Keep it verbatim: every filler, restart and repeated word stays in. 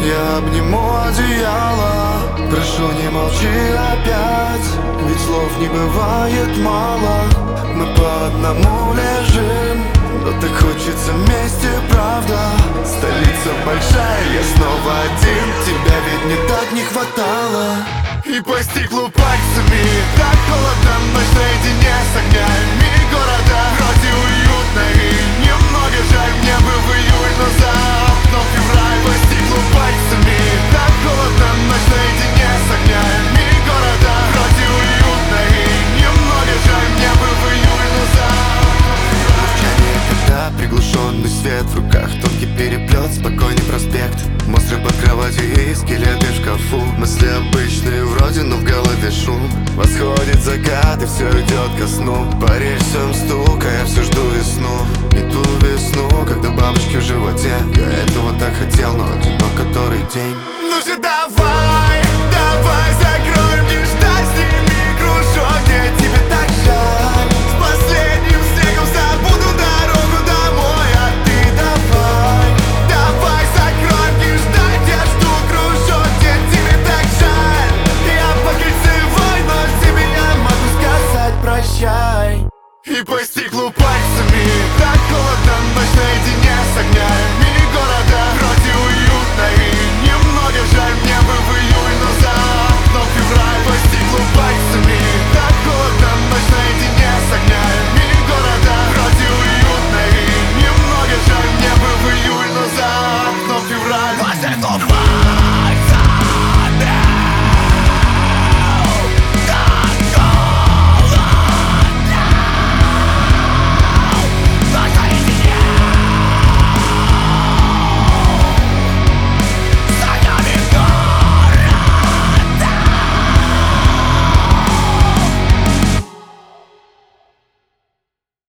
Я обниму одеяло, прошу, не молчи опять, ведь слов не бывает мало. Мы по одному лежим, но так хочется вместе, правда. Столица большая, я снова один, тебя ведь не так не хватало. И по стеклу пальцами так холодно, ночь наедине с огнями города. Вроде уютно и немного жаль, мне бы в июль, но за окном февраль. По стеклу пальцами так холодно, ночь наедине с огнями города. Вроде уютно и немного жаль, мне бы в июль, но за окном февраль. Молчание, когда приглушенный свет, в руках тонкий переплет, спокойный проспект. Монстры под кроватью и скелеты в шкафу. Мысли обычные вроде, но в голове шум. Восходит закат и все идет ко сну. По рельсам стука, я все жду весну. Не ту весну, когда бабочки в животе. Я этого так хотел, но одинок который день. Ну же давай!